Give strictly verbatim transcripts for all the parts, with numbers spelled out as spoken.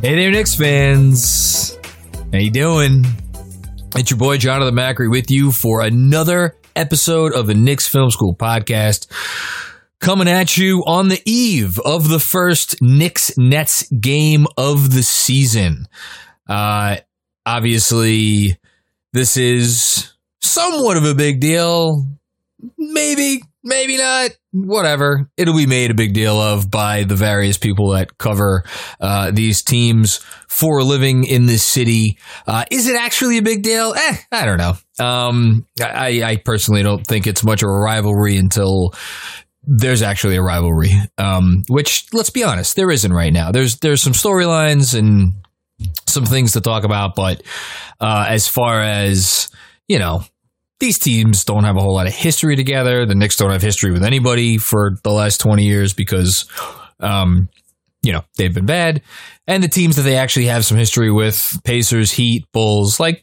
Hey there, Knicks fans. How you doing? It's your boy, Jonathan Macri, with you for another episode of the Knicks Film School podcast. Coming at you on the eve of the first Knicks-Nets game of the season. Uh, obviously, this is somewhat of a big deal. Maybe, maybe not. Whatever. It'll be made a big deal of by the various people that cover uh, these teams for a living in this city. Uh, is it actually a big deal? Eh, I don't know. Um, I, I personally don't think it's much of a rivalry until there's actually a rivalry, um, which, let's be honest, there isn't right now. There's there's some storylines and some things to talk about, but uh, as far as, you know, these teams don't have a whole lot of history together. The Knicks don't have history with anybody for the last twenty years because, um, you know, they've been bad. And the teams that they actually have some history with, Pacers, Heat, Bulls, like,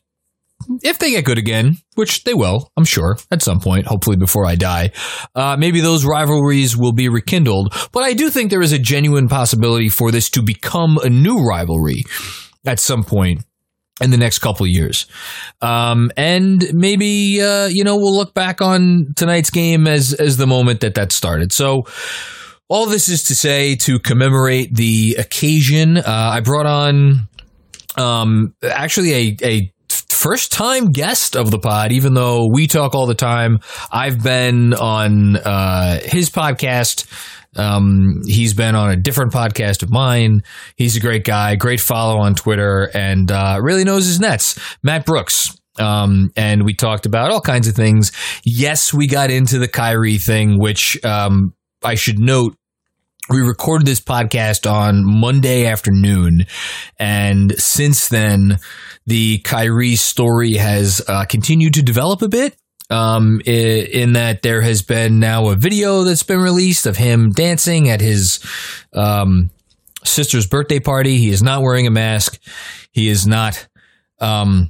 if they get good again, which they will, I'm sure, at some point, hopefully before I die, uh, maybe those rivalries will be rekindled. But I do think there is a genuine possibility for this to become a new rivalry at some point in the next couple of years. Um, and maybe, uh, you know, we'll look back on tonight's game as, as the moment that that started. So all this is to say, to commemorate the occasion, uh, I brought on, um, actually a, a first time guest of the pod, even though we talk all the time. I've been on, uh, his podcast. Um, he's been on a different podcast of mine. He's a great guy, great follow on Twitter, and uh, really knows his Nets. Matt Brooks. Um, and we talked about all kinds of things. Yes, we got into the Kyrie thing, which um, I should note, we recorded this podcast on Monday afternoon. And since then, the Kyrie story has uh, continued to develop a bit. Um, in that there has been now a video that's been released of him dancing at his um, sister's birthday party. He is not wearing a mask. He is not um,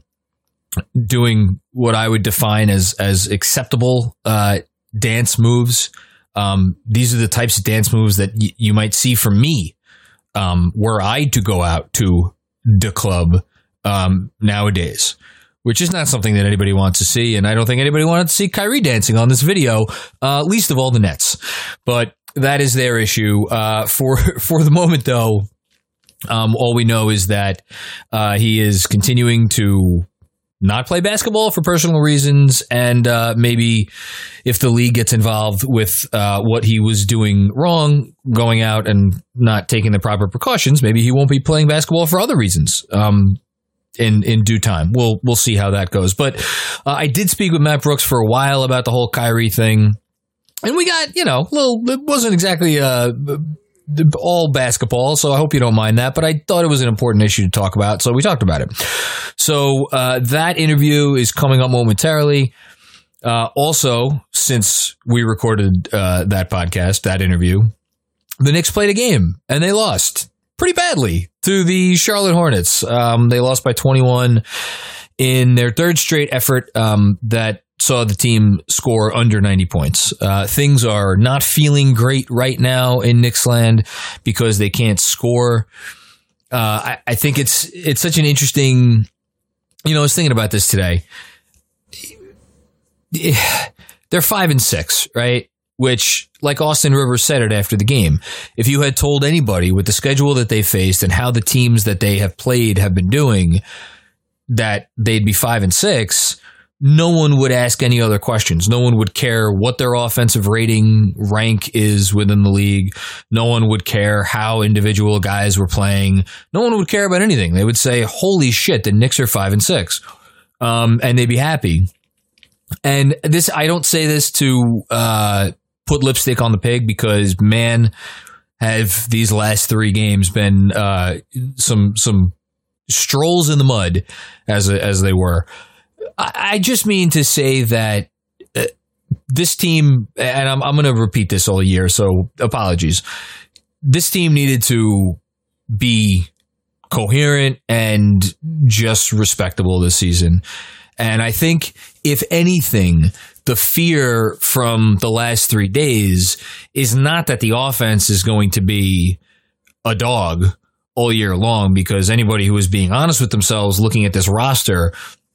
doing what I would define as as acceptable uh, dance moves. Um, these are the types of dance moves that y- you might see from me um, were I to go out to the club um, nowadays, which is not something that anybody wants to see. And I don't think anybody wanted to see Kyrie dancing on this video, uh, least of all the Nets. But that is their issue. Uh, for for the moment, though, um, all we know is that uh, he is continuing to not play basketball for personal reasons. And uh, maybe if the league gets involved with uh, what he was doing wrong, going out and not taking the proper precautions, maybe he won't be playing basketball for other reasons. Um In, in due time. We'll we'll see how that goes. But uh, I did speak with Matt Brooks for a while about the whole Kyrie thing. And we got, you know, a little, it wasn't exactly uh, all basketball, so I hope you don't mind that. But I thought it was an important issue to talk about, so we talked about it. So uh, that interview is coming up momentarily. Uh, also, since we recorded uh, that podcast, that interview, the Knicks played a game, and they lost pretty badly to the Charlotte Hornets. Um, they lost by twenty-one in their third straight effort um, that saw the team score under ninety points. Uh, things are not feeling great right now in Knicks land because they can't score. Uh, I, I think it's it's such an interesting, you know, I was thinking about this today. They're five and six, right? Which, like Austin Rivers said it after the game, if you had told anybody with the schedule that they faced and how the teams that they have played have been doing that they'd be five and six, no one would ask any other questions. No one would care what their offensive rating rank is within the league. No one would care how individual guys were playing. No one would care about anything. They would say, holy shit, the Knicks are five and six. Um, and they'd be happy. And this, I don't say this to uh, put lipstick on the pig because, man, have these last three games been uh, some some strolls in the mud, as as they were. I, I just mean to say that uh, this team, and I'm I'm going to repeat this all year, so apologies. This team needed to be coherent and just respectable this season. And I think, if anything, the fear from the last three days is not that the offense is going to be a dog all year long, because anybody who was being honest with themselves looking at this roster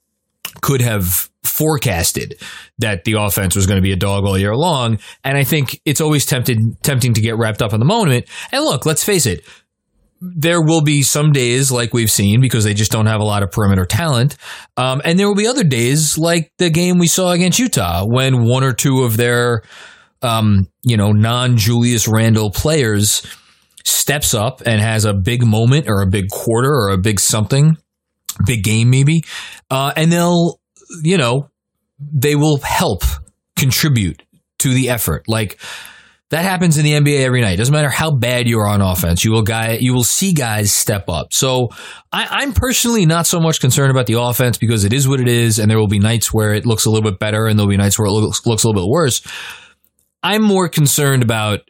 could have forecasted that the offense was going to be a dog all year long. And I think it's always tempted, tempting to get wrapped up in the moment. And look, let's face it, there will be some days like we've seen because they just don't have a lot of perimeter talent. Um, and there will be other days like the game we saw against Utah when one or two of their, um, you know, non-Julius Randle players steps up and has a big moment or a big quarter or a big something, big game maybe, uh, and they'll, you know, they will help contribute to the effort. Like that happens in the N B A every night. Doesn't matter how bad you are on offense, you will guy you will see guys step up. So I, I'm personally not so much concerned about the offense because it is what it is, and there will be nights where it looks a little bit better, and there'll be nights where it looks, looks a little bit worse. I'm more concerned about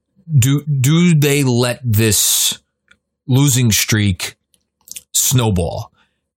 Do do they let this losing streak snowball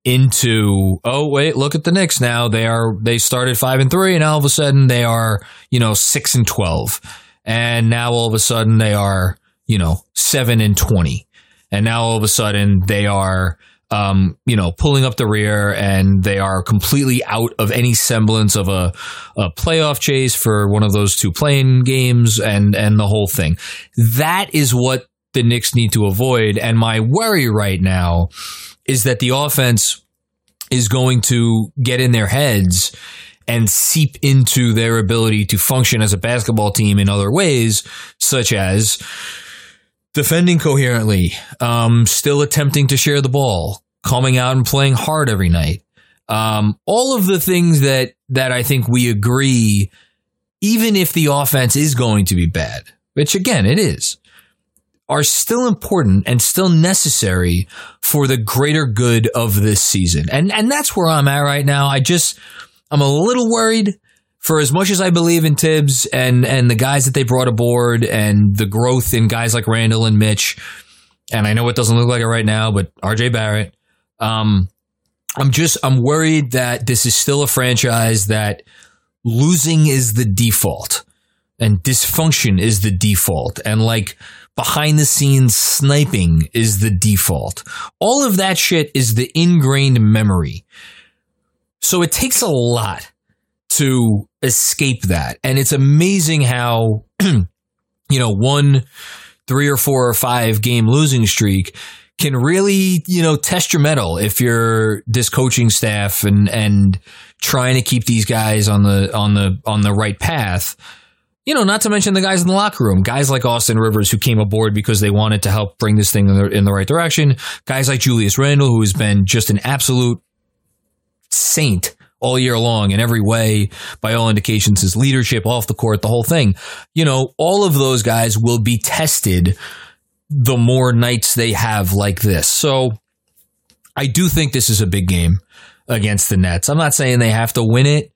into, oh wait, look at the Knicks now. They are they started five and three, and now all of a sudden they are, you know, six and twelve. And now all of a sudden they are, you know, seven and twenty. And now all of a sudden they are Um, you know, pulling up the rear, and they are completely out of any semblance of a, a playoff chase for one of those two playing games and, and the whole thing. That is what the Knicks need to avoid. And my worry right now is that the offense is going to get in their heads and seep into their ability to function as a basketball team in other ways, such as defending coherently, um, still attempting to share the ball, coming out and playing hard every night. Um, all of the things that, that I think we agree, even if the offense is going to be bad, which again, it is, are still important and still necessary for the greater good of this season. And, and that's where I'm at right now. I just, I'm a little worried. For as much as I believe in Tibbs and, and the guys that they brought aboard and the growth in guys like Randall and Mitch, and I know it doesn't look like it right now, but R J Barrett, um, I'm just, I'm worried that this is still a franchise that losing is the default and dysfunction is the default, and like behind the scenes sniping is the default. All of that shit is the ingrained memory. So it takes a lot to escape that. And it's amazing how, you know, one, three or four or five game losing streak can really, you know, test your mettle if you're this coaching staff and, and trying to keep these guys on the, on the, on the right path. You know, not to mention the guys in the locker room, guys like Austin Rivers, who came aboard because they wanted to help bring this thing in the, in the right direction. Guys like Julius Randle, who has been just an absolute saint all year long in every way, by all indications, his leadership off the court, the whole thing. You know, all of those guys will be tested the more nights they have like this. So I do think this is a big game against the Nets. I'm not saying they have to win it,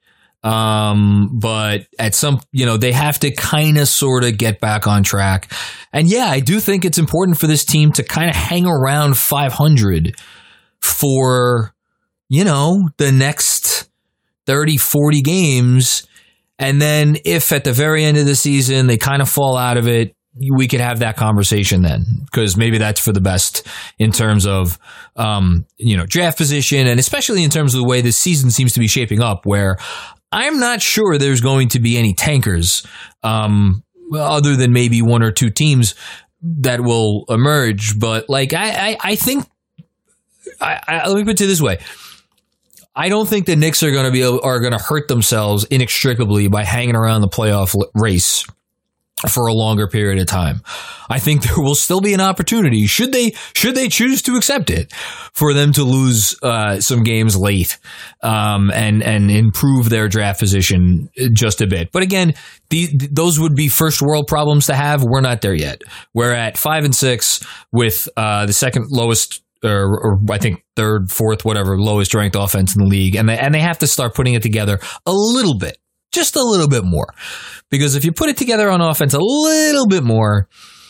um, but at some, you know, they have to kind of sort of get back on track. And yeah, I do think it's important for this team to kind of hang around five hundred for, you know, the next thirty, forty games. And then if at the very end of the season they kind of fall out of it, we could have that conversation then, because maybe that's for the best in terms of, um, you know, draft position, and especially in terms of the way this season seems to be shaping up, where I'm not sure there's going to be any tankers, um, other than maybe one or two teams that will emerge. But like, I, I, I think, I, I, let me put it this way. I don't think the Knicks are going to be able, are going to hurt themselves inextricably by hanging around the playoff race for a longer period of time. I think there will still be an opportunity, should they should they choose to accept it, for them to lose uh, some games late, um, and and improve their draft position just a bit. But again, the, those would be first world problems to have. We're not there yet. We're at five and six with uh, the second lowest, Or, or I think third, fourth, whatever, lowest ranked offense in the league. And they, and they have to start putting it together a little bit, just a little bit more. Because if you put it together on offense a little bit more,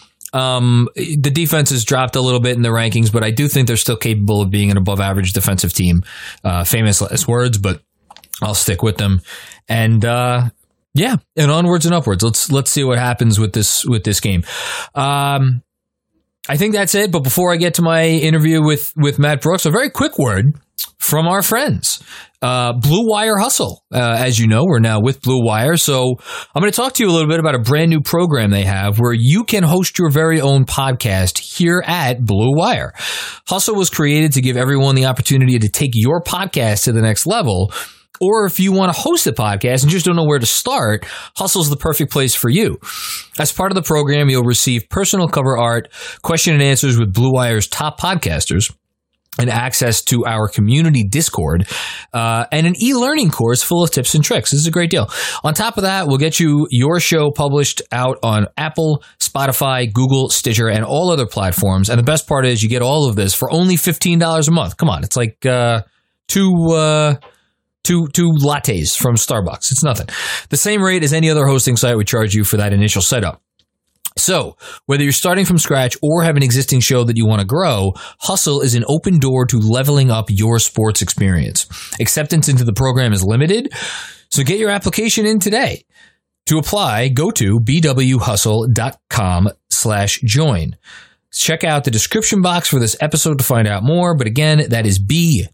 um, the defense has dropped a little bit in the rankings, but I do think they're still capable of being an above average defensive team. Uh, famous last words, but I'll stick with them. And, uh, yeah, and onwards and upwards. Let's, let's see what happens with this, with this game. Um, I think that's it. But before I get to my interview with, with Matt Brooks, a very quick word from our friends. Uh, Blue Wire Hustle. Uh, as you know, we're now with Blue Wire. So I'm going to talk to you a little bit about a brand new program they have where you can host your very own podcast here at Blue Wire. Hustle was created to give everyone the opportunity to take your podcast to the next level. Or if you want to host a podcast and just don't know where to start, Hustle's the perfect place for you. As part of the program, you'll receive personal cover art, question and answers with Blue Wire's top podcasters, and access to our community Discord, uh, and an e-learning course full of tips and tricks. This is a great deal. On top of that, we'll get you your show published out on Apple, Spotify, Google, Stitcher, and all other platforms. And the best part is you get all of this for only fifteen dollars a month. Come on. It's like uh, two... Uh, Two two lattes from Starbucks. It's nothing. The same rate as any other hosting site would charge you for that initial setup. So, whether you're starting from scratch or have an existing show that you want to grow, Hustle is an open door to leveling up your sports experience. Acceptance into the program is limited, so get your application in today. To apply, go to bwhustle.com slash join. Check out the description box for this episode to find out more. But again, that is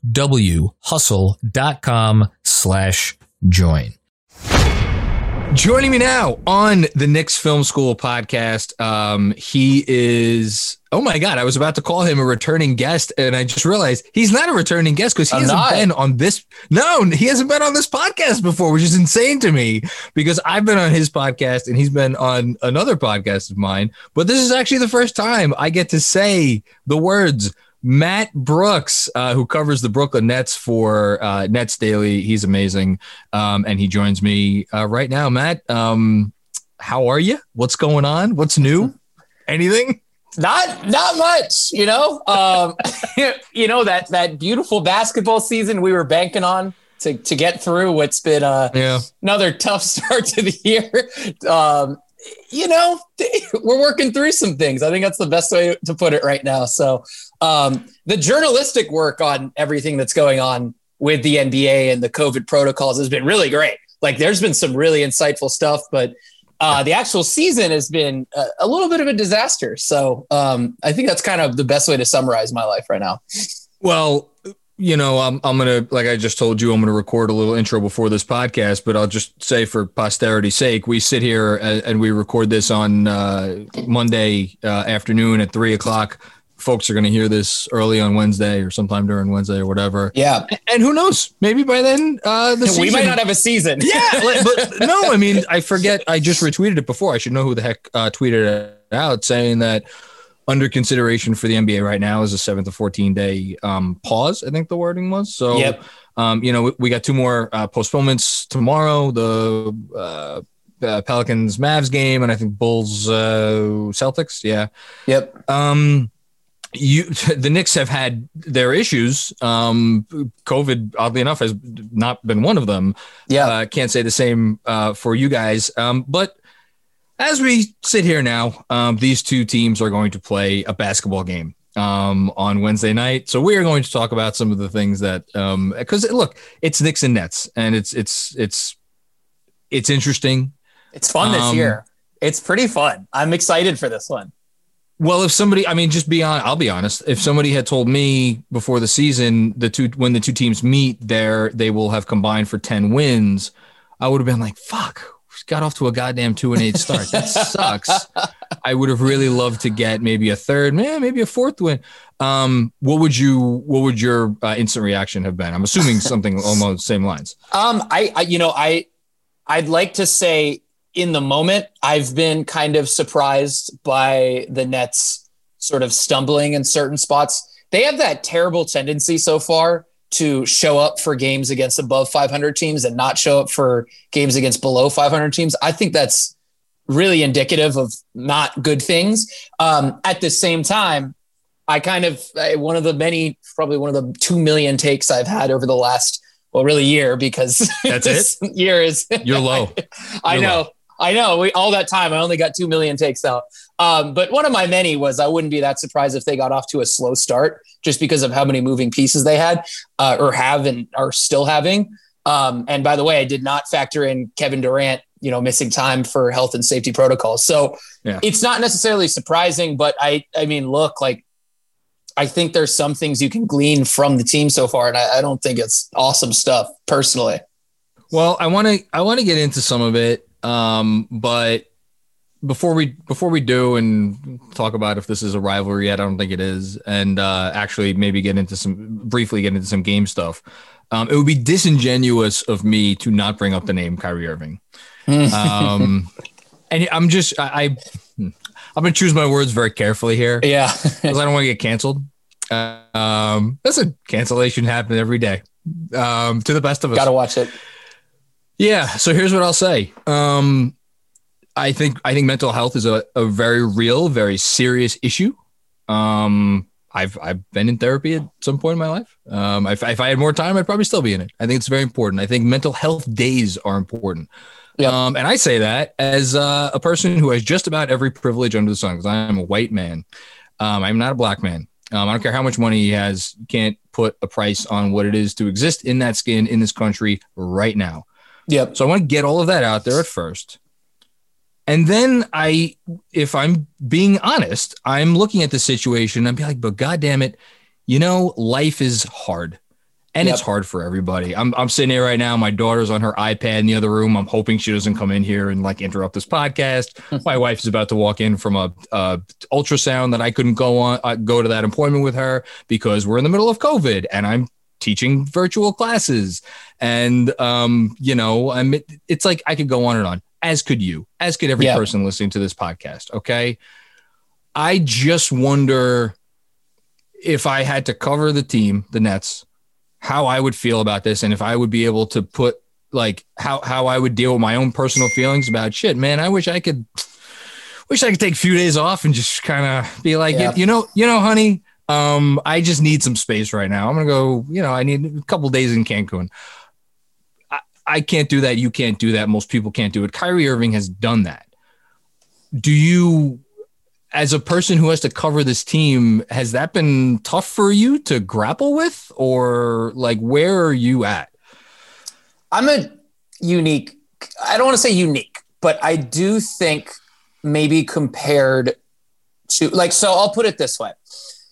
bwhustle.com slash join. Joining me now on the Knicks Film School podcast, um, he is, oh my God, I was about to call him a returning guest, and I just realized he's not a returning guest because he I'm hasn't not. been on this. No, he hasn't been on this podcast before, which is insane to me because I've been on his podcast and he's been on another podcast of mine. But this is actually the first time I get to say the words Matt Brooks, uh, who covers the Brooklyn Nets for uh, Nets Daily. He's amazing. Um, and he joins me uh, right now. Matt, um, how are you? What's going on? What's new? Anything? Not not much, you know. Um, you know, that that beautiful basketball season we were banking on to, to get through what's been uh, yeah. another tough start to the year. Um, you know, we're working through some things. I think that's the best way to put it right now. So um, the journalistic work on everything that's going on with the N B A and the COVID protocols has been really great. Like there's been some really insightful stuff, but uh, the actual season has been a, a little bit of a disaster. So um, I think that's kind of the best way to summarize my life right now. Well, you know, I'm I'm going to, like I just told you, I'm going to record a little intro before this podcast, but I'll just say for posterity's sake, we sit here and, and we record this on uh, Monday uh, afternoon at three o'clock. Folks are going to hear this early on Wednesday or sometime during Wednesday or whatever. Yeah. And who knows, maybe by then uh, the season. We might not have a season. Yeah. But no, I mean, I forget. I just retweeted it before. I should know who the heck uh, tweeted it out saying that under consideration for the N B A right now is a seven to fourteen day um, pause. I think the wording was. So, yep. um, you know, we, we got two more uh, postponements tomorrow, the uh, uh, Pelicans Mavs game, and I think Bulls uh, Celtics. Yeah. Yep. Um, you, the Knicks have had their issues. Um, COVID, oddly enough, has not been one of them. Yeah. Uh, can't say the same uh, for you guys. Um, but as we sit here now, um, these two teams are going to play a basketball game um, on Wednesday night. So we are going to talk about some of the things that, um, because look, it's Knicks and Nets, and it's it's it's it's interesting. It's fun this um, year. It's pretty fun. I'm excited for this one. Well, if somebody, I mean, just be on. I'll be honest. If somebody had told me before the season, the two when the two teams meet, there they will have combined for ten wins, I would have been like, "Fuck." Got off to a goddamn two and eight start. That sucks. I would have really loved to get maybe a third, man, maybe a fourth win. Um, what would you, what would your uh, instant reaction have been? I'm assuming something along the same lines. Um, I, I, you know, I, I'd like to say in the moment, I've been kind of surprised by the Nets sort of stumbling in certain spots. They have that terrible tendency so far to show up for games against above five hundred teams and not show up for games against below five hundred teams. I think that's really indicative of not good things. Um, at the same time, I kind of, I, one of the many, probably one of the two million takes I've had over the last, well, really year, because that's this it. year is, you're low. I You're know. low. I know we, all that time, I only got two million takes out. Um, but one of my many was I wouldn't be that surprised if they got off to a slow start just because of how many moving pieces they had uh, or have and are still having. Um, and by the way, I did not factor in Kevin Durant you know, missing time for health and safety protocols. So yeah. It's not necessarily surprising, but I, I mean, look, like, I think there's some things you can glean from the team so far, and I, I don't think it's awesome stuff personally. Well, I want to, I want to get into some of it. Um, but before we, before we do and talk about if this is a rivalry yet, I don't think it is. And, uh, actually maybe get into some, briefly get into some game stuff. Um, it would be disingenuous of me to not bring up the name Kyrie Irving. Um, and I'm just, I, I I'm going to choose my words very carefully here. Yeah. Because I don't want to get canceled. Uh, um, listen, cancellation happens every day. Um, to the best of us. Got to watch it. Yeah. So here's what I'll say. Um, I think, I think mental health is a, a very real, very serious issue. Um, I've, I've been in therapy at some point in my life. Um, if, if I had more time, I'd probably still be in it. I think it's very important. I think mental health days are important. Yep. Um, and I say that as uh, a person who has just about every privilege under the sun, because I am a white man. Um, I'm not a black man. Um, I don't care how much money he has. You can't put a price on what it is to exist in that skin in this country right now. Yep. So I want to get all of that out there at first. And then I, if I'm being honest, I'm looking at the situation and I'm like, but God damn it, you know, life is hard. And yep. It's hard for everybody. I'm I'm sitting here right now. My daughter's on her iPad in the other room. I'm hoping she doesn't come in here and like interrupt this podcast. My wife is about to walk in from a, a ultrasound that I couldn't go on, uh, go to that appointment with her because we're in the middle of COVID and I'm teaching virtual classes. And, um, you know, I'm, it's like I could go on and on, as could you, as could every yep. person listening to this podcast. Okay. I just wonder if I had to cover the team, the Nets, how I would feel about this. And if I would be able to put like how, how I would deal with my own personal feelings about shit, man, I wish I could, wish I could take a few days off and just kind of be like, yeah. you, you know, you know, honey, um, I just need some space right now. I'm going to go, you know, I need a couple days in Cancun. I, I can't do that. You can't do that. Most people can't do it. Kyrie Irving has done that. Do you, as a person who has to cover this team, has that been tough for you to grapple with, or like, where are you at? I'm a unique, I don't want to say unique, but I do think maybe compared to like, so I'll put it this way.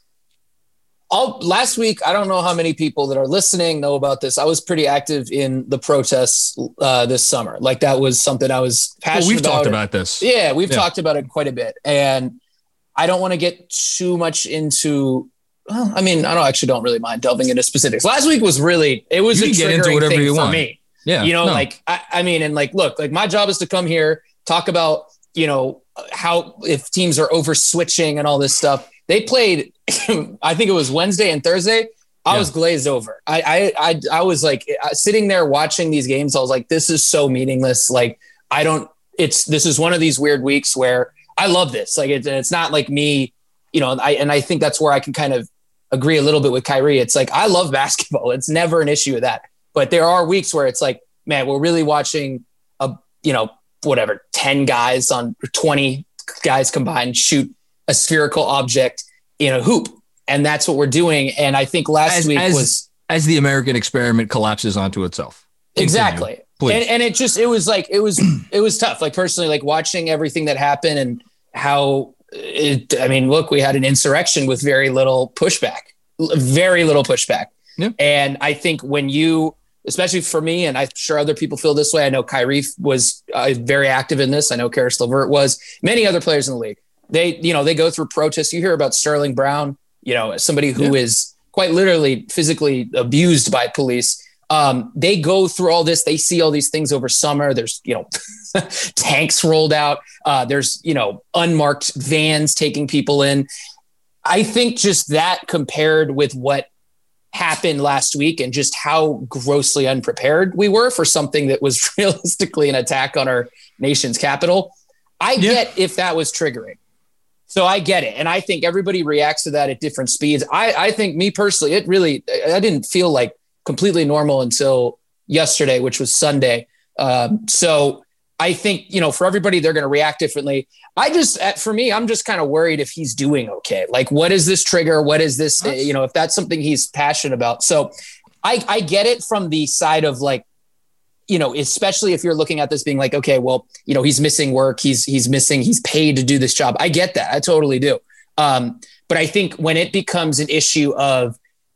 I'll, last week, I don't know how many people that are listening know about this. I was pretty active in the protests uh, this summer. Like that was something I was passionate well, we've about. We've talked about this. Yeah, we've yeah. talked about it quite a bit. And I don't want to get too much into, well, I mean, I don't actually don't really mind delving into specifics. Last week was really, it was you a get into whatever thing you for want. me. Yeah. You know, no. like, I, I mean, and like, look, like my job is to come here, talk about, you know, how, if teams are over switching and all this stuff. They played, I think it was Wednesday and Thursday. I yeah. was glazed over. I, I, I, I was like sitting there watching these games. I was like, this is so meaningless. Like, I don't, it's, this is one of these weird weeks where I love this. Like it, it's not like me, you know, I, and I think that's where I can kind of agree a little bit with Kyrie. It's like, I love basketball. It's never an issue with that, but there are weeks where it's like, man, we're really watching a, you know, whatever, ten guys on twenty guys combined shoot a spherical object in a hoop. And that's what we're doing. And I think last as, week as, was as the American experiment collapses onto itself. Exactly. And, and it just, it was like, it was, it was tough. Like personally, like watching everything that happened and how it, I mean, look, we had an insurrection with very little pushback, very little pushback. Yeah. And I think when you, especially for me, and I'm sure other people feel this way. I know Kyrie was uh, very active in this. I know Karis LeVert was, many other players in the league. They, you know, they go through protests. You hear about Sterling Brown, you know, somebody who yeah. is quite literally physically abused by police. Um, they go through all this. They see all these things over summer. There's, you know, tanks rolled out. Uh, there's, you know, unmarked vans taking people in. I think just that compared with what happened last week and just how grossly unprepared we were for something that was realistically an attack on our nation's capital. I yeah. get if that was triggering. So I get it. And I think everybody reacts to that at different speeds. I, I think me personally, it really, I didn't feel like completely normal until yesterday, which was Sunday. Um, so I think, you know, for everybody, they're going to react differently. I just, for me, I'm just kind of worried if he's doing okay. Like, what is this trigger? What is this, that's, you know, if that's something he's passionate about. So I, I get it from the side of like, you know, especially if you're looking at this being like, okay, well, you know, he's missing work. He's, he's missing, he's paid to do this job. I get that. I totally do. Um, but I think when it becomes an issue of,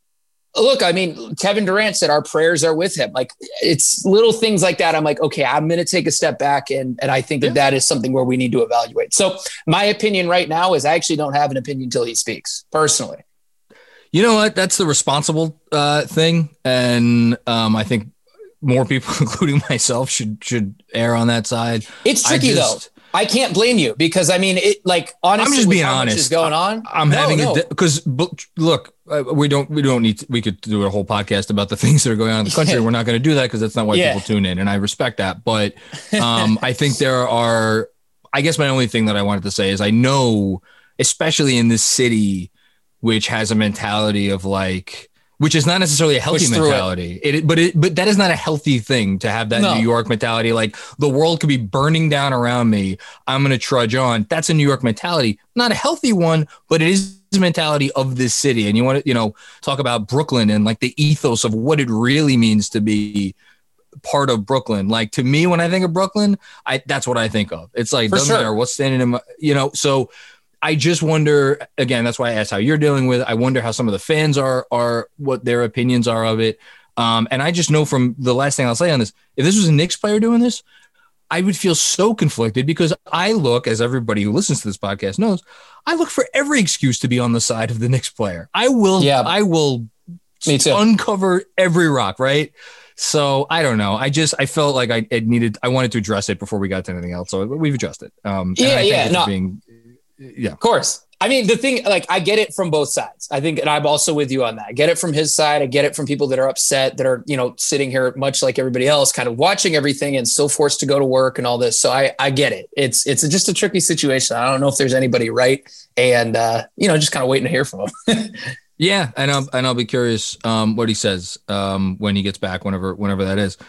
look, I mean, Kevin Durant said our prayers are with him. Like, it's little things like that. I'm like, okay, I'm going to take a step back. And, and I think that yeah. that is something where we need to evaluate. So my opinion right now is I actually don't have an opinion until he speaks personally. You know what? That's the responsible uh, thing. And um, I think more people, including myself, should, should err on that side. It's tricky just, though. I can't blame you because I mean, it like honestly, I'm just being honest. Is going on. I'm no, having no. a because look, uh, we don't we don't need to, we could do a whole podcast about the things that are going on in the country. We're not going to do that because that's not why yeah. people tune in, and I respect that. But um, I think there are. I guess my only thing that I wanted to say is I know, especially in this city, which has a mentality of like. Which is not necessarily a healthy mentality, it. It, but it, but that is not a healthy thing to have that no. New York mentality. Like the world could be burning down around me. I'm going to trudge on. That's a New York mentality, not a healthy one, but it is the mentality of this city. And you want to, you know, talk about Brooklyn and like the ethos of what it really means to be part of Brooklyn. Like to me, when I think of Brooklyn, I that's what I think of. It's like, For doesn't sure. matter what's standing in my, you know, so. I just wonder, again, that's why I asked how you're dealing with it. I wonder how some of the fans are, are what their opinions are of it. Um, and I just know from the last thing I'll say on this, if this was a Knicks player doing this, I would feel so conflicted because I look, as everybody who listens to this podcast knows, I look for every excuse to be on the side of the Knicks player. I will, yeah. I will Me too. uncover every rock, right? So I don't know. I just, I felt like I, I needed, I wanted to address it before we got to anything else. So we've addressed it. Um, yeah, yeah, no. Being, Yeah, of course. I mean, the thing, like, I get it from both sides. I think, and I'm also with you on that. I get it from his side. I get it from people that are upset, that are, you know, sitting here much like everybody else, kind of watching everything and still forced to go to work and all this. So I, I get it. It's, it's just a tricky situation. I don't know if there's anybody right. And, uh, you know, just kind of waiting to hear from him. yeah. And I'll, and I'll be curious um, what he says um, when he gets back, whenever, whenever that is.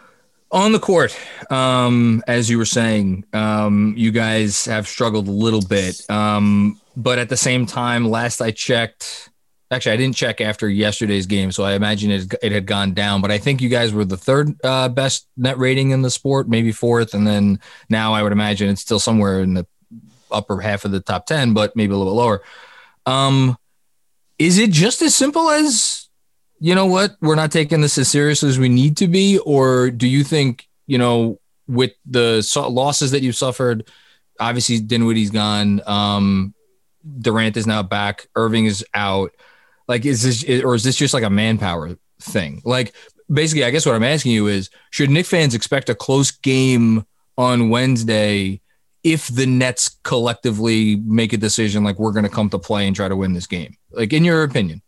On the court, um, as you were saying, um, you guys have struggled a little bit. Um, but at the same time, last I checked, actually, I didn't check after yesterday's game, so I imagine it, it had gone down. But I think you guys were the third uh, best net rating in the sport, maybe fourth. And then now I would imagine it's still somewhere in the upper half of the top ten, but maybe a little bit lower. Um, is it just as simple as... you know what, we're not taking this as seriously as we need to be? Or do you think, you know, with the so- losses that you've suffered, obviously Dinwiddie's gone, um, Durant is now back, Irving is out. Like, is this, or is this just like a manpower thing? Like, basically, I guess what I'm asking you is, should Knicks fans expect a close game on Wednesday if the Nets collectively make a decision like we're going to come to play and try to win this game? Like, in your opinion?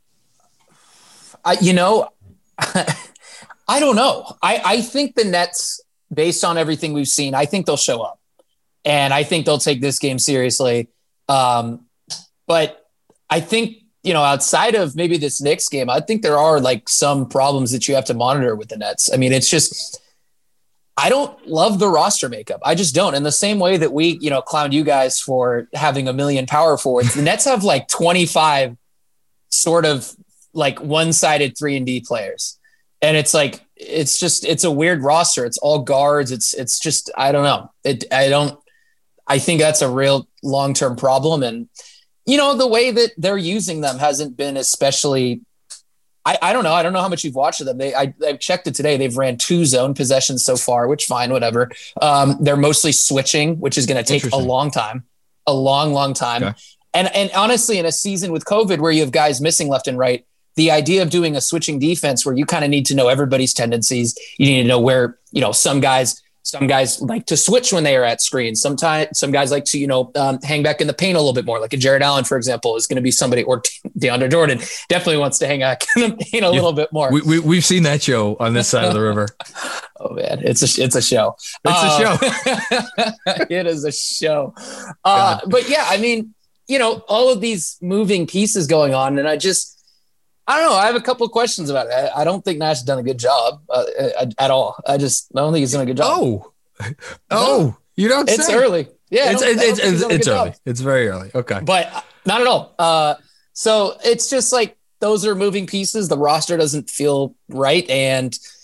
I, you know, I don't know. I, I think the Nets, based on everything we've seen, I think they'll show up, and I think they'll take this game seriously. Um, but I think, you know, outside of maybe this Knicks game, I think there are like some problems that you have to monitor with the Nets. I mean, it's just, I don't love the roster makeup. I just don't. In the same way that we, you know, clowned you guys for having a million power forwards, the Nets have like twenty-five sort of like one-sided three and D players. And it's like, it's just, it's a weird roster. It's all guards. It's, it's just, I don't know. It, I don't, I think that's a real long-term problem. And, you know, the way that they're using them hasn't been especially, I, I don't know. I don't know how much you've watched of them. They, I, I checked it today. They've ran two zone possessions so far, which fine, whatever. Um, they're mostly switching, which is going to take a long time, a long, long time. Okay. And, and honestly, in a season with COVID where you have guys missing left and right, the idea of doing a switching defense where you kind of need to know everybody's tendencies. You need to know where, you know, some guys, some guys like to switch when they are at screens. Sometimes some guys like to, you know, um, hang back in the paint a little bit more. Like a Jared Allen, for example, is going to be somebody, or DeAndre Jordan definitely wants to hang out in the paint a yeah, little bit more. We, we, we've seen that show on this side of the river. Oh man, it's a, it's a show. It's uh, a show. It is a show. Uh, but yeah, I mean, you know, all of these moving pieces going on. And I just, I don't know. I have a couple of questions about it. I, I don't think Nash has done a good job uh, at, at all. I just I don't think he's done a good job. Oh, oh, no. You don't. It's say. early. Yeah, it's it's it's, it's, it's early. Job. It's very early. Okay, but not at all. Uh, so it's just like those are moving pieces. The roster doesn't feel right, and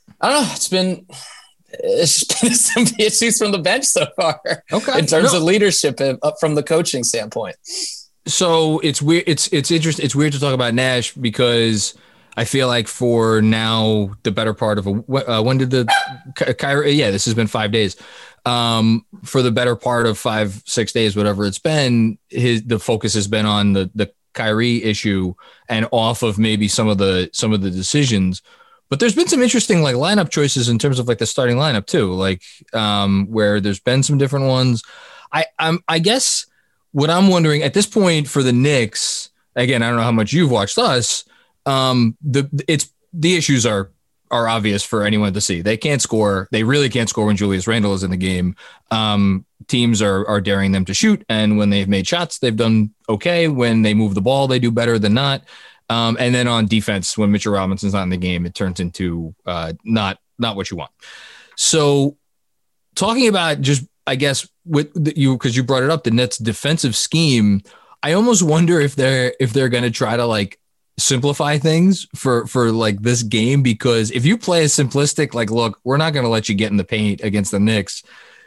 I don't know. It's been it's been some issues from the bench so far. Okay. In terms no. of leadership up from the coaching standpoint. So it's weird. It's it's interesting. It's weird to talk about Nash because I feel like for now the better part of a uh, when did the Kyrie? Yeah, this has been five days. Um, for the better part of five six days, whatever it's been, his the focus has been on the the Kyrie issue and off of maybe some of the some of the decisions. But there's been some interesting like lineup choices in terms of like the starting lineup too, like um, where there's been some different ones. I I'm I guess what I'm wondering at this point for the Knicks, again, I don't know how much you've watched us. Um, the it's the issues are are obvious for anyone to see. They can't score. They really can't score when Julius Randle is in the game. Um, teams are are daring them to shoot, and when they've made shots, they've done okay. When they move the ball, they do better than not. Um, and then on defense, when Mitchell Robinson's not in the game, it turns into uh, not not what you want. So, talking about just, I guess, with the, you because you brought it up, the Nets' defensive scheme. I almost wonder if they're if they're going to try to like simplify things for for like this game, because if you play a simplistic like, look, we're not going to let you get in the paint against the Knicks.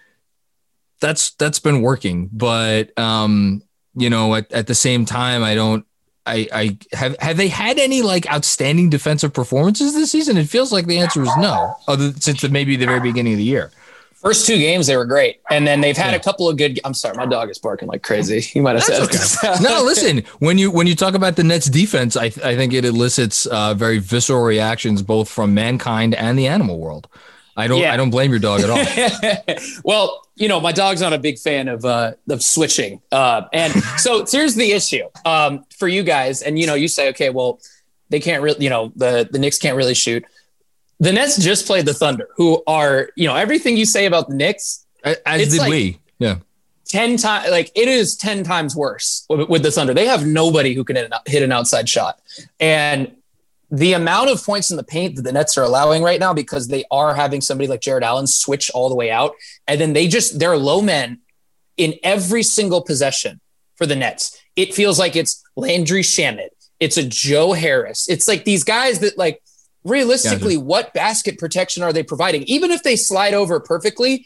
That's that's been working, but um, you know, at, at the same time, I don't. I, I have have they had any like outstanding defensive performances this season? It feels like the answer is no, other since the, maybe the very beginning of the year. First two games, they were great. And then they've had yeah. a couple of good. I'm sorry, my dog is barking like crazy. You might have That's said okay. No, listen, when you when you talk about the Nets defense, I, I think it elicits uh, very visceral reactions, both from mankind and the animal world. I don't yeah. I don't blame your dog at all. Well, you know, my dog's not a big fan of uh, of switching. Uh, and so here's the issue um, for you guys. And, you know, you say, OK, well, they can't really, you know, the, the Knicks can't really shoot. The Nets just played the Thunder, who are, you know, everything you say about the Knicks. As did like we. Yeah. ten times, like it is ten times worse with, with the Thunder. They have nobody who can hit an, hit an outside shot. And the amount of points in the paint that the Nets are allowing right now, because they are having somebody like Jared Allen switch all the way out. And then they just, they're low men in every single possession for the Nets. It feels like it's Landry Shamet. It's a Joe Harris. It's like these guys that like, realistically, yeah, what basket protection are they providing? Even if they slide over perfectly,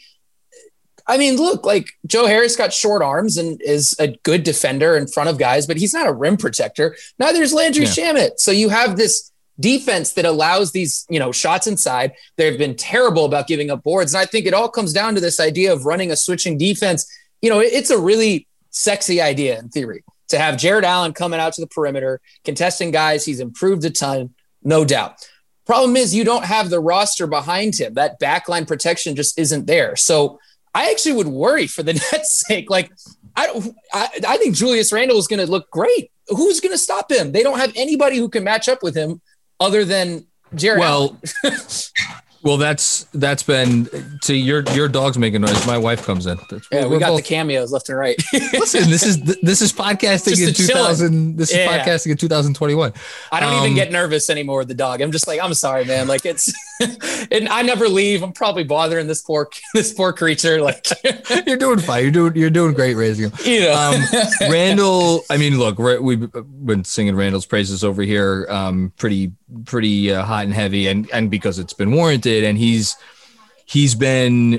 I mean, look, like Joe Harris got short arms and is a good defender in front of guys, but he's not a rim protector. Neither is Landry yeah. Shamet. So you have this defense that allows these, you know, shots inside. They've been terrible about giving up boards. And I think it all comes down to this idea of running a switching defense. You know, it's a really sexy idea in theory to have Jared Allen coming out to the perimeter, contesting guys. He's improved a ton, no doubt. Problem is you don't have the roster behind him. That backline protection just isn't there. So I actually would worry for the Nets' sake. Like, I don't, I, I think Julius Randle is going to look great. Who's going to stop him? They don't have anybody who can match up with him other than Jared well, Allen. Well, that's that's been to your your dog's making noise. My wife comes in. That's, yeah, we got both, the cameos left and right. Listen, this is this is podcasting in two thousand. This is yeah. podcasting in two thousand twenty-one. I don't um, even get nervous anymore with the dog. I'm just like, I'm sorry, man. Like it's, and I never leave. I'm probably bothering this poor this poor creature. Like you're doing fine. You're doing you're doing great raising him. You know, um, Randle. I mean, look, we've been singing Randle's praises over here, um, pretty pretty uh, hot and heavy, and and because it's been warranted. And he's he's been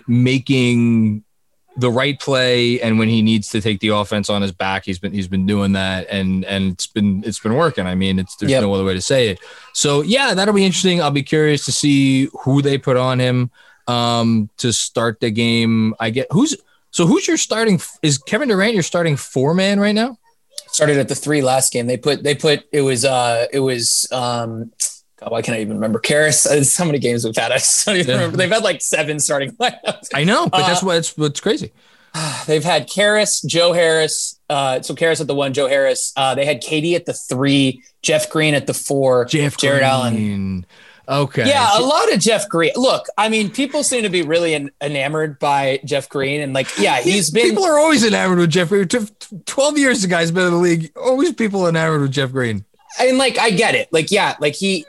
making the right play, and when he needs to take the offense on his back, he's been he's been doing that, and and it's been it's been working. I mean, it's there's yep. no other way to say it. So yeah, that'll be interesting. I'll be curious to see who they put on him um, to start the game. I get who's so who's your starting? Is Kevin Durant your starting four man right now? Started at the three last game. They put they put it was uh it was. Um, God, why can't I even remember? Karras, uh, so many games we've had. I just don't even yeah. remember. They've had like seven starting lineups. I know, but uh, that's what's what's crazy. They've had Karras, Joe Harris. Uh, so Karras at the one, Joe Harris. Uh, they had Katie at the three, Jeff Green at the four, Jeff Jared Green. Allen. Okay. Yeah, a lot of Jeff Green. Look, I mean, people seem to be really en- enamored by Jeff Green. And like, yeah, he's been. People are always enamored with Jeff Green. twelve years the guy's been in the league. Always people enamored with Jeff Green. And like, I get it. Like, yeah, like he.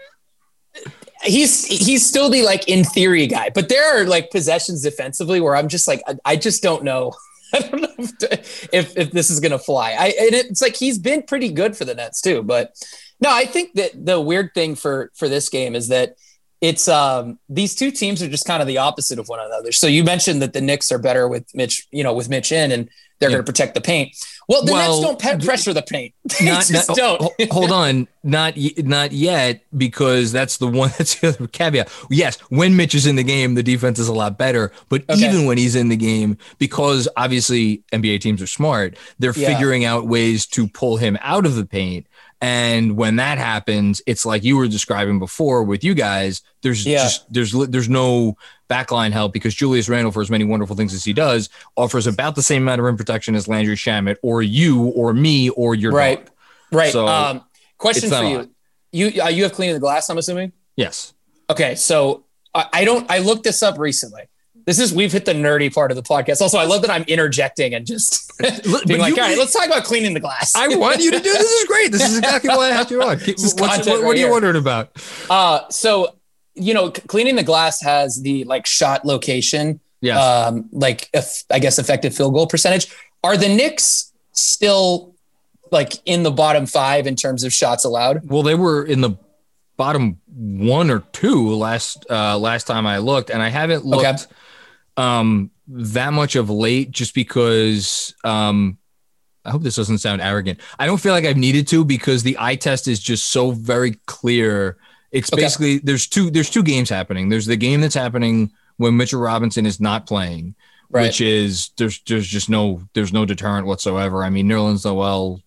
He's he's still the like in theory guy, but there are like possessions defensively where I'm just like I, I just don't know. I don't know if if, if this is gonna fly. I and it's like he's been pretty good for the Nets too, but no, I think that the weird thing for for this game is that it's um, these two teams are just kind of the opposite of one another. So you mentioned that the Knicks are better with Mitch, you know, with Mitch in, and they're yeah. going to protect the paint. Well, the well, Nets don't pe- pressure the paint. They not, just not, don't. Hold on, not not yet, because that's the one that's the other caveat. Yes, when Mitch is in the game, the defense is a lot better. But okay. even when he's in the game, because obviously N B A teams are smart, they're yeah. figuring out ways to pull him out of the paint. And when that happens, it's like you were describing before with you guys. There's yeah. just there's there's no backline help, because Julius Randle, for as many wonderful things as he does, offers about the same amount of rim protection as Landry Shamet or you or me or your right, dog. right. So um, question for you: you uh, you have cleaning the glass, I'm assuming. Yes. Okay, so I, I don't. I looked this up recently. This is we've hit the nerdy part of the podcast. Also, I love that I'm interjecting and just being like, you, all right, let's talk about cleaning the glass. I want you to do this. Is great. This is exactly why I have you on. What's, what, what right are you here. wondering about? Uh, so, you know, cleaning the glass has the like shot location. Yeah. Um, like if, I guess effective field goal percentage. Are the Knicks still like in the bottom five in terms of shots allowed? Well, they were in the bottom one or two last uh, last time I looked, and I haven't looked. Okay. Um, that much of late, just because um, I hope this doesn't sound arrogant. I don't feel like I've needed to, because the eye test is just so very clear. It's okay. basically there's two there's two games happening. There's the game that's happening when Mitchell Robinson is not playing, right. which is there's there's just no there's no deterrent whatsoever. I mean, Nerlens Noel.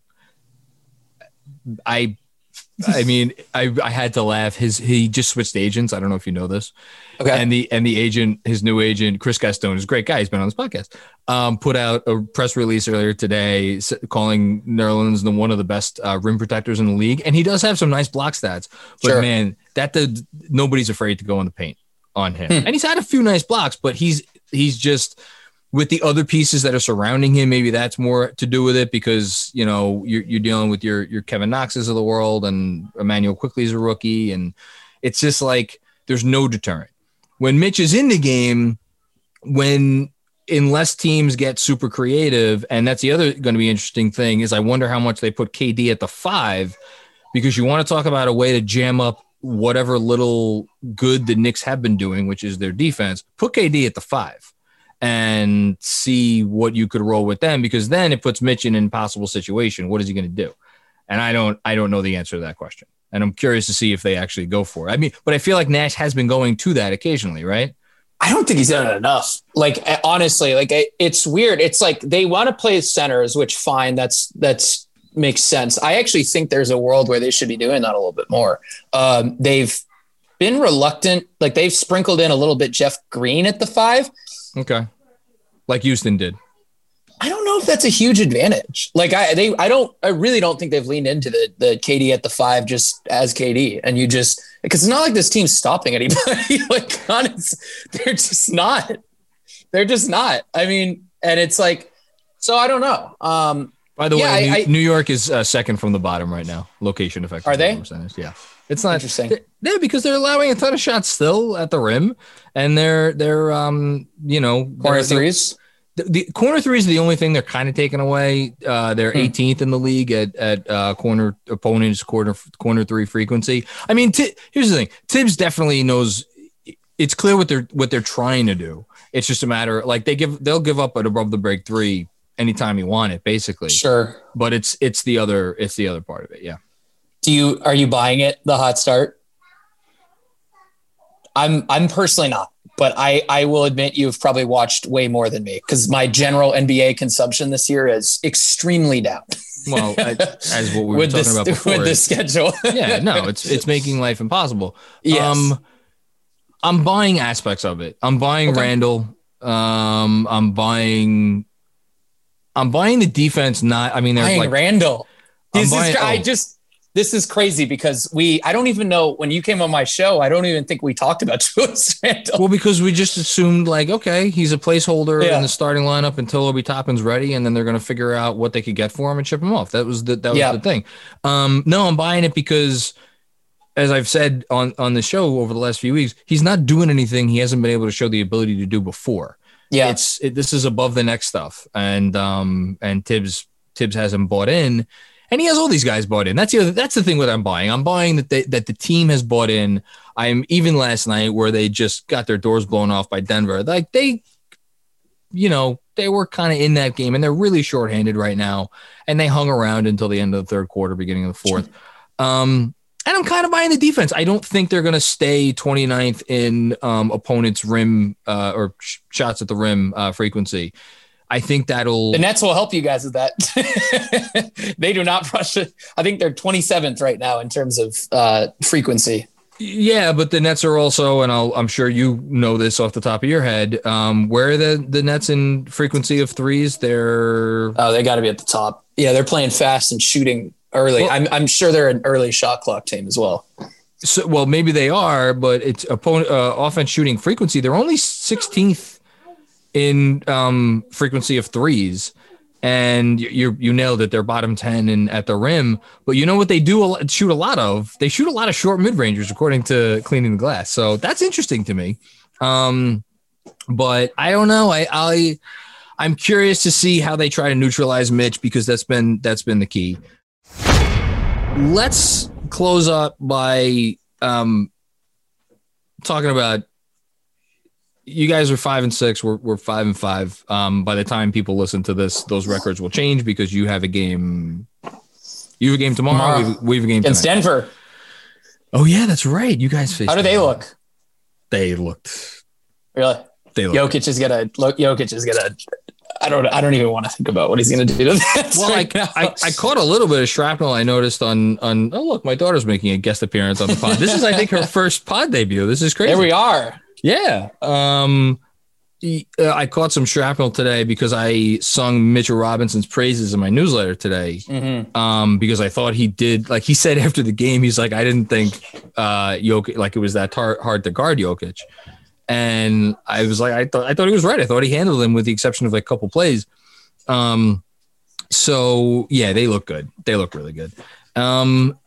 I. I mean, I, I had to laugh. His he just switched agents. I don't know if you know this. Okay. And the and the agent, his new agent, Chris Gastone, is a great guy. He's been on this podcast. Um, put out a press release earlier today calling Nerlens the one of the best uh, rim protectors in the league, and he does have some nice block stats. But sure. man, that the nobody's afraid to go in the paint on him. Hmm. And he's had a few nice blocks, but he's he's just. With the other pieces that are surrounding him, maybe that's more to do with it, because, you know, you're, you're dealing with your, your Kevin Knoxes of the world, and Emmanuel Quickly is a rookie. And it's just like, there's no deterrent. When Mitch is in the game, when, unless teams get super creative, and that's the other going to be interesting thing, is I wonder how much they put K D at the five, because you want to talk about a way to jam up whatever little good the Knicks have been doing, which is their defense. Put K D at the five. And see what you could roll with them, because then it puts Mitch in an impossible situation. What is he going to do? And I don't, I don't know the answer to that question. And I'm curious to see if they actually go for it. I mean, but I feel like Nash has been going to that occasionally, right? I don't think he's done it enough. Like, honestly, like it's weird. It's like they want to play centers, which fine. That's, that's makes sense. I actually think there's a world where they should be doing that a little bit more. Um, they've been reluctant. Like they've sprinkled in a little bit Jeff Green at the five. Okay. Like Houston did. I don't know if that's a huge advantage. Like I, they, I don't, I really don't think they've leaned into the, the K D at the five just as K D. And you just, because it's not like this team's stopping anybody. Like honest, they're just not, they're just not. I mean, and it's like, so I don't know. Um, By the yeah, way, I, New, I, New York is uh, second from the bottom right now. Location effective. Are they? Yeah. It's not interesting. Yeah, because they're allowing a ton of shots still at the rim, and they're they're um you know corner threes. The, the corner threes are the only thing they're kind of taking away. Uh, they're hmm. eighteenth in the league at at uh, corner opponents corner corner three frequency. I mean, t- here's the thing: Tibbs definitely knows. It's clear what they're what they're trying to do. It's just a matter like they give they'll give up an above the break three anytime you want it, basically. Sure, but it's it's the other it's the other part of it. Yeah. Do you are you buying it? The hot start? I'm I'm personally not, but I I will admit you've probably watched way more than me, because my general N B A consumption this year is extremely down. Well, as what we were with talking the, about before, with the schedule. Yeah, no, it's it's making life impossible. Yes. Um, I'm buying aspects of it. I'm buying okay. Randall. Um, I'm buying. I'm buying the defense. Not, I mean, there's buying like Randall. This buying, is. I oh. just. This is crazy because we, I don't even know when you came on my show, I don't even think we talked about Julius Randle. Well, because we just assumed like, okay, he's a placeholder yeah. in the starting lineup until Obi Toppin's ready. And then they're going to figure out what they could get for him and ship him off. That was the, that was yeah. the thing. Um, no, I'm buying it because as I've said on, on the show over the last few weeks, he's not doing anything he hasn't been able to show the ability to do before. Yeah. It's it, this is above the next stuff. And, um, and Tibbs, Tibbs hasn't bought in. And he has all these guys bought in. That's the other, that's the thing what I'm buying. I'm buying that they, that the team has bought in. I'm even last night where they just got their doors blown off by Denver. Like they, you know, they were kind of in that game and they're really shorthanded right now. And they hung around until the end of the third quarter, beginning of the fourth. Um, and I'm kind of buying the defense. I don't think they're going to stay twenty-ninth in um, opponents' rim uh, or sh- shots at the rim uh, frequency. I think that'll... The Nets will help you guys with that. They do not rush it. I think they're twenty-seventh right now in terms of uh, frequency. Yeah, but the Nets are also, and I'll, I'm sure you know this off the top of your head, um, where are the, the Nets in frequency of threes? They're... Oh, they got to be at the top. Yeah, they're playing fast and shooting early. Well, I'm, I'm sure they're an early shot clock team as well. So, well, maybe they are, but it's opponent uh, offense shooting frequency. They're only sixteenth in um, frequency of threes, and you, you you nailed it. They're bottom ten in at the rim, but you know what they do a lot, shoot a lot of? They shoot a lot of short mid rangers, according to Cleaning the Glass. So that's interesting to me. Um, but I don't know. I I I'm curious to see how they try to neutralize Mitch because that's been that's been the key. Let's close up by um, talking about. You guys are five and six. We're we're five and five. Um, by the time people listen to this, those records will change because you have a game. You have a game tomorrow. tomorrow. We, have, we have a game against tonight. Denver. Oh yeah, that's right. You guys faced. How do they look? They looked. Really? They looked Jokic good. is gonna look. Jokic is gonna. I don't. I don't even want to think about what he's gonna do to that. Well, right I, I I caught a little bit of shrapnel. I noticed on on. Oh look, my daughter's making a guest appearance on the pod. This is, I think, her first pod debut. This is crazy. There we are. Yeah. Um, I caught some shrapnel today because I sung Mitchell Robinson's praises in my newsletter today. Mm-hmm. Um, because I thought he did, like he said after the game, he's like, I didn't think uh, Jokic, like it was that tar- hard to guard Jokic. And I was like, I thought, I thought he was right. I thought he handled him with the exception of like a couple plays. Um, so yeah, they look good. They look really good. Um,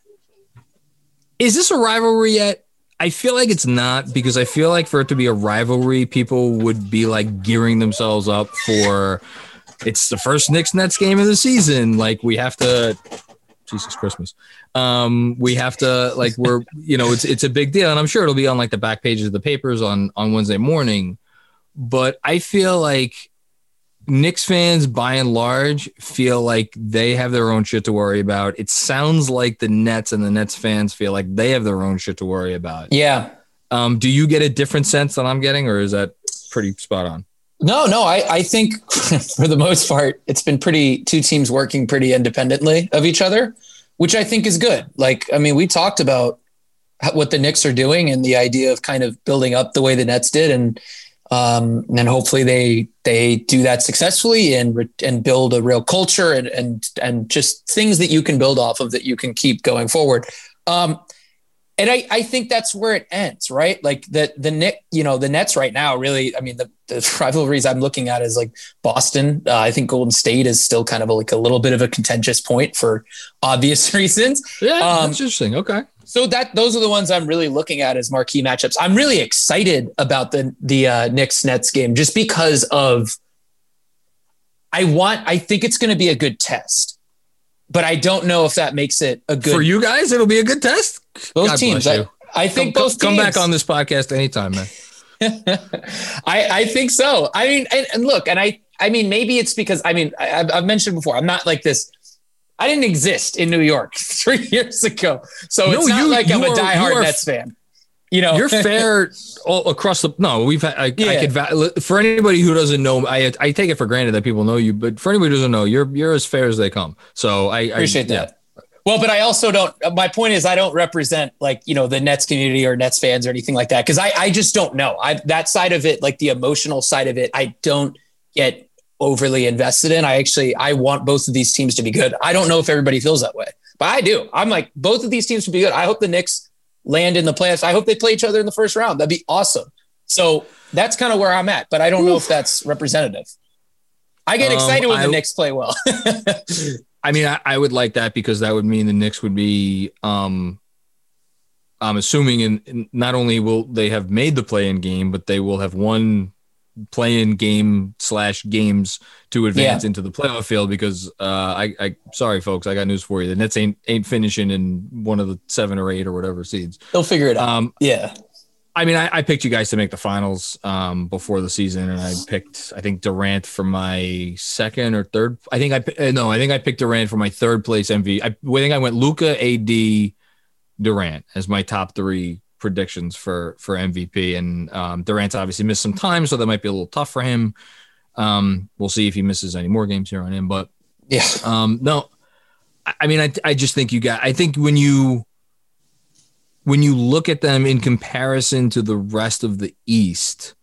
is this a rivalry yet? I feel like it's not because I feel like for it to be a rivalry, people would be like gearing themselves up for it's the first Knicks Nets game of the season. Like we have to, Jesus Christmas. Um, we have to like, we're, you know, it's, it's a big deal and I'm sure it'll be on like the back pages of the papers on, on Wednesday morning. But I feel like Knicks fans by and large feel like they have their own shit to worry about. It sounds like the Nets and the Nets fans feel like they have their own shit to worry about. Yeah. Um, do you get a different sense than I'm getting, or is that pretty spot on? No, no. I, I think for the most part, it's been pretty two teams working pretty independently of each other, which I think is good. Like, I mean, we talked about what the Knicks are doing and the idea of kind of building up the way the Nets did. And, Um, and hopefully they they do that successfully and and build a real culture and and and just things that you can build off of that you can keep going forward. Um, and I, I think that's where it ends, right? Like the the Nick, you know, the Nets right now really. I mean, the, the rivalries I'm looking at is like Boston. Uh, I think Golden State is still kind of a, like a little bit of a contentious point for obvious reasons. Yeah, um, that's interesting. Okay. So that those are the ones I'm really looking at as marquee matchups. I'm really excited about the the uh, Knicks Nets game just because of I want I think it's going to be a good test, but I don't know if that makes it a good for you guys. It'll be a good test. Both God teams. I, I think come, both come teams. back on this podcast anytime, man. I I think so. I mean, and, and look, and I I mean maybe it's because I mean I, I've mentioned before I'm not like this. I didn't exist in New York three years ago. So no, it's not you, like I'm a diehard are, Nets fan. You know, you're fair all across the, no, we've had, I, yeah. I could, for anybody who doesn't know, I I take it for granted that people know you, but for anybody who doesn't know, you're, you're as fair as they come. So I appreciate I, that. Yeah. Well, but I also don't, my point is I don't represent like, you know, the Nets community or Nets fans or anything like that. Cause I, I just don't know. I, that side of it, like the emotional side of it, I don't get overly invested in. I actually, I want both of these teams to be good. I don't know if everybody feels that way, but I do. I'm like, both of these teams would be good. I hope the Knicks land in the playoffs. I hope they play each other in the first round. That'd be awesome. So that's kind of where I'm at, but I don't Oof. know if that's representative. I get excited um, when I, the Knicks play well. I mean, I, I would like that because that would mean the Knicks would be, um, I'm assuming in, in not only will they have made the play-in game, but they will have won playing game slash games to advance yeah. into the playoff field because uh, I, I, sorry folks, I got news for you. The Nets ain't ain't finishing in one of the seven or eight or whatever seeds. They'll figure it out. Um, yeah. I mean, I, I picked you guys to make the finals um, before the season, and I picked, I think, Durant for my second or third. I think I no, I think I picked Durant for my third place M V P. I, I think I went Luka, A D, Durant as my top three predictions for for M V P, and um, Durant's obviously missed some time, so that might be a little tough for him. Um, we'll see if he misses any more games here on in, but yeah, um, no, I, I mean, I I just think you got. I think when you. When you look at them in comparison to the rest of the East,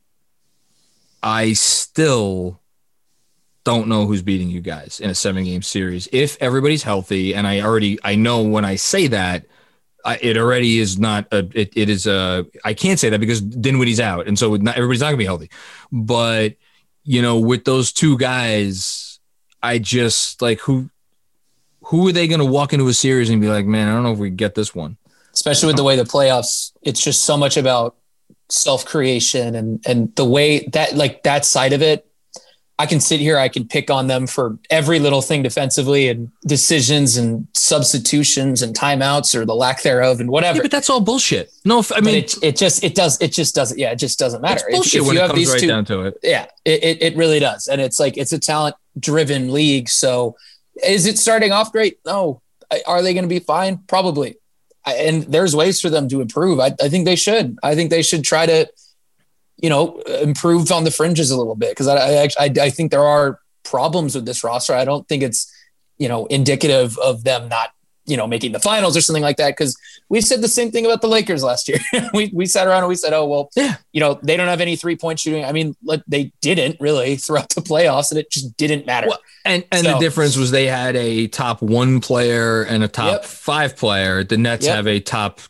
I still don't know who's beating you guys in a seven game series. If everybody's healthy, and I already, I know when I say that, I, it already is not a, it, it is a, I can't say that because Dinwiddie's out. And so not, everybody's not gonna be healthy, but you know, with those two guys, I just like, who, who are they going to walk into a series and be like, man, I don't know if we get this one. Especially with the way the playoffs, it's just so much about self-creation and, and the way that, like that side of it, I can sit here, I can pick on them for every little thing defensively and decisions and substitutions and timeouts or the lack thereof and whatever. Yeah, but that's all bullshit. No, I mean, it, it just, it does, it just doesn't, yeah, it just doesn't matter. It's bullshit if, if when you it have comes these right two, down to it. Yeah, it, it, it really does. And it's like, it's a talent driven league. So is it starting off great? No. Are they going to be fine? Probably. And there's ways for them to improve. I, I think they should. I think they should try to, you know, improve on the fringes a little bit because I, I, I, I think there are problems with this roster. I don't think it's, you know, indicative of them not, you know, making the finals or something like that. Because we said the same thing about the Lakers last year. we we sat around and we said, oh well, yeah, you know, they don't have any three point shooting. I mean, they didn't really throughout the playoffs, and it just didn't matter. Well, and and so, the difference was they had a top one player and a top yep. five player. The Nets yep. have a top.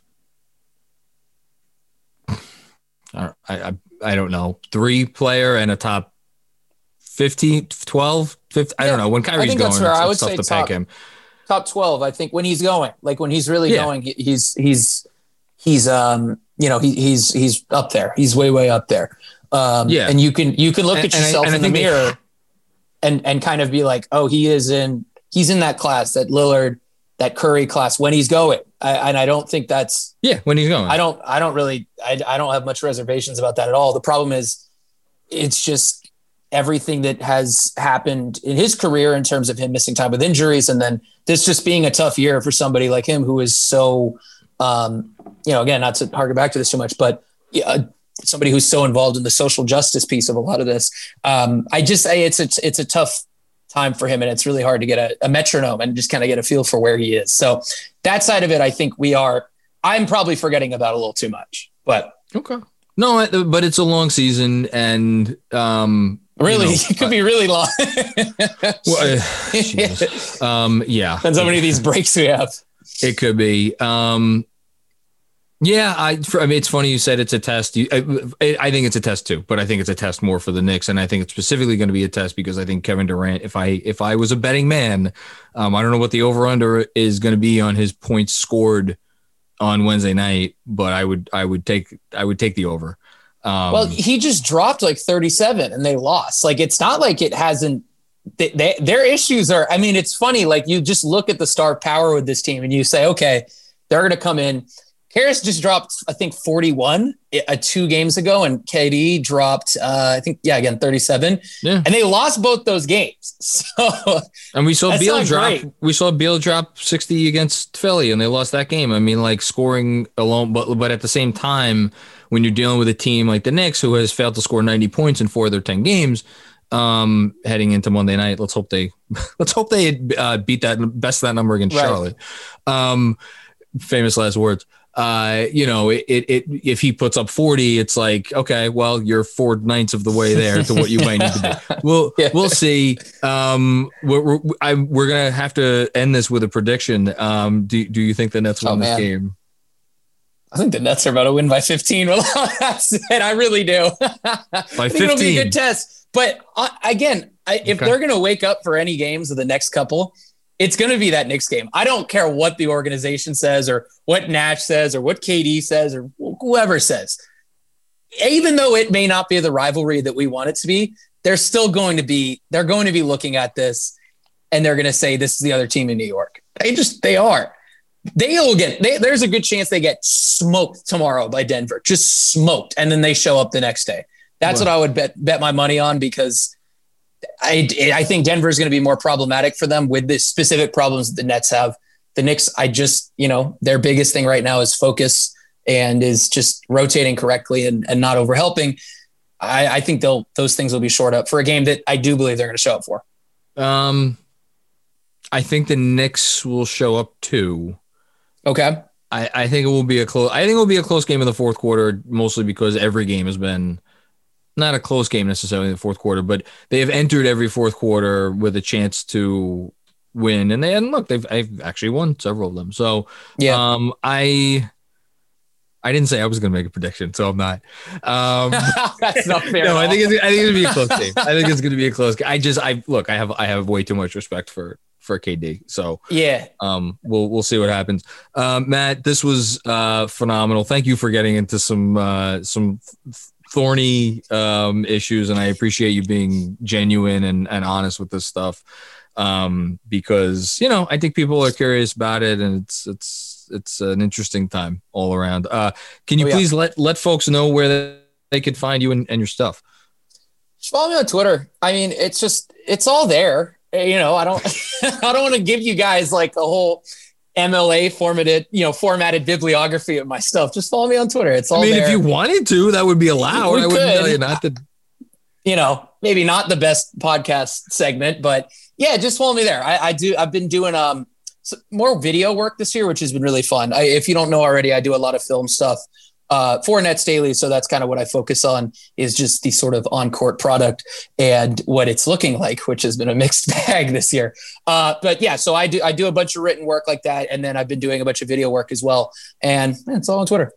I, I I don't know three player and a top fifteen, twelve, fifteen. Yeah, I don't know when Kyrie's going. It's, I would it's tough say to top, pick him. Top twelve, I think, when he's going, like when he's really yeah. going, he's he's he's um you know he, he's he's up there. He's way way up there. Um, yeah, and you can you can look and, at yourself and I, and in the mirror they, and and kind of be like, oh, he is in he's in that class, that Lillard, that Curry class when he's going. I, and I don't think that's yeah when he's going. I don't I don't really I I don't have much reservations about that at all. The problem is, it's just everything that has happened in his career in terms of him missing time with injuries. And then this just being a tough year for somebody like him, who is so, um, you know, again, not to harken back to this too much, but uh, somebody who's so involved in the social justice piece of a lot of this. Um, I just, I, it's, a, it's a tough time for him, and it's really hard to get a, a metronome and just kind of get a feel for where he is. So that side of it, I think we are, I'm probably forgetting about a little too much, but okay. No, but it's a long season, and, um, Really, you know, it could be really long. well, uh, um, yeah. Depends how many of these breaks we have. It could be. Um, yeah, I, I mean, it's funny you said it's a test. You, I, I think it's a test too, but I think it's a test more for the Knicks, and I think it's specifically going to be a test because I think Kevin Durant. If I if I was a betting man, um, I don't know what the over under is going to be on his points scored on Wednesday night, but I would I would take I would take the over. Um, well, he just dropped like thirty-seven and they lost. Like, it's not like it hasn't, they, they, their issues are, I mean, it's funny. Like, you just look at the star power with this team and you say, okay, they're going to come in. Harris just dropped, I think, forty-one uh, two games ago, and K D dropped, uh, I think, yeah, again, thirty-seven. Yeah. And they lost both those games. So, and we saw Beal drop. Great. We saw Beal drop sixty against Philly, and they lost that game. I mean, like, scoring alone, but but at the same time, when you're dealing with a team like the Knicks, who has failed to score ninety points in four of their ten games, um, heading into Monday night, let's hope they let's hope they uh, beat that best that number against right. Charlotte. Um, famous last words. Uh, you know, it, it, it, if he puts up forty, it's like, okay, well, you're four ninths of the way there to what you might need to do. We'll, yeah. we'll see. Um, we're, we're, I, we're going to have to end this with a prediction. Um, do, do you think the Nets win oh, this game? I think the Nets are about to win by fifteen. Well, that's it. I really do. By fifteen. I think it'll be a good test. But uh, again, I, if okay. they're going to wake up for any games of the next couple, it's going to be that Knicks game. I don't care what the organization says or what Nash says or what K D says or whoever says. even though it may not be the rivalry that we want it to be, they're still going to be, they're going to be looking at this and they're going to say, this is the other team in New York. They just, they are. They'll get, they, there's a good chance they get smoked tomorrow by Denver, just smoked. And then they show up the next day. That's wow. what I would bet, bet my money on, because I, I think Denver is going to be more problematic for them with the specific problems that the Nets have. The Knicks, I just, you know, their biggest thing right now is focus and is just rotating correctly and, and not over helping. I, I think they'll, those things will be shored up for a game that I do believe they're going to show up for. Um, I think the Knicks will show up too. Okay. I, I think it will be a close, I think it will be a close game in the fourth quarter, mostly because every game has been not a close game necessarily in the fourth quarter, but they have entered every fourth quarter with a chance to win. And they, and look, they've, I've actually won several of them. So yeah, um, I, I didn't say I was going to make a prediction, so I'm not. Um, That's not fair. No, I think it's, I think it's going to be a close game. I think it's going to be a close game. I just, I look, I have, I have way too much respect for, for K D. So yeah, um, we'll, we'll see what happens. Um, Matt, this was uh, phenomenal. Thank you for getting into some, uh, some thorny um, issues. And I appreciate you being genuine and, and honest with this stuff. Um, because, you know, I think people are curious about it, and it's, it's, it's an interesting time all around. Uh, can you oh, yeah. please let, let folks know where they, they could find you and, and your stuff? Just follow me on Twitter. I mean, it's just, it's all there. You know, I don't, I don't want to give you guys like a whole M L A formatted, you know, formatted bibliography of my stuff. Just follow me on Twitter. It's all I mean, there. If you wanted to, that would be allowed. We I wouldn't tell you not to. You know, maybe not the best podcast segment, but yeah, just follow me there. I, I do. I've been doing um more video work this year, which has been really fun. I, if you don't know already, I do a lot of film stuff uh, for Nets Daily. So that's kind of what I focus on, is just the sort of on-court product and what it's looking like, which has been a mixed bag this year. Uh, but yeah, so I do, I do a bunch of written work like that. And then I've been doing a bunch of video work as well. And man, it's all on Twitter.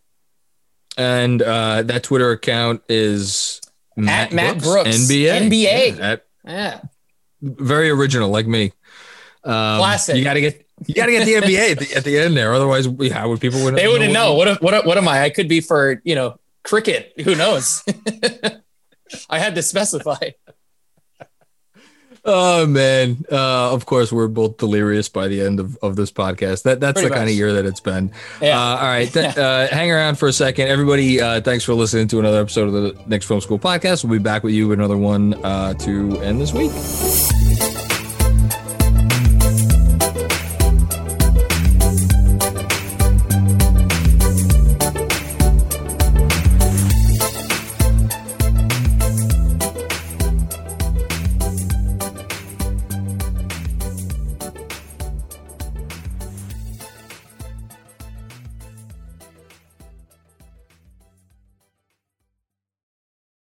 And uh, that Twitter account is Matt, At Matt Brooks, Brooks, N B A. N B A. Yeah, at, yeah. Very original, like me. Um, Classic. You got to get, you got to get the N B A at the, at the end there. Otherwise, how would people wouldn't They wouldn't know. know. What, what, what am I? I could be for, you know, cricket. Who knows? I had to specify. Oh man. Uh, of course we're both delirious by the end of, of this podcast. That that's Pretty the much. kind of year that it's been. Yeah. Uh, all right. Th- uh, hang around for a second. Everybody, uh, thanks for listening to another episode of the Knicks Film School podcast. We'll be back with you with another one uh, to end this week.